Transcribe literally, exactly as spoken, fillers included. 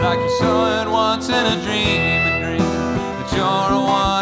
like you saw it once in a dream, a dream that you're a one.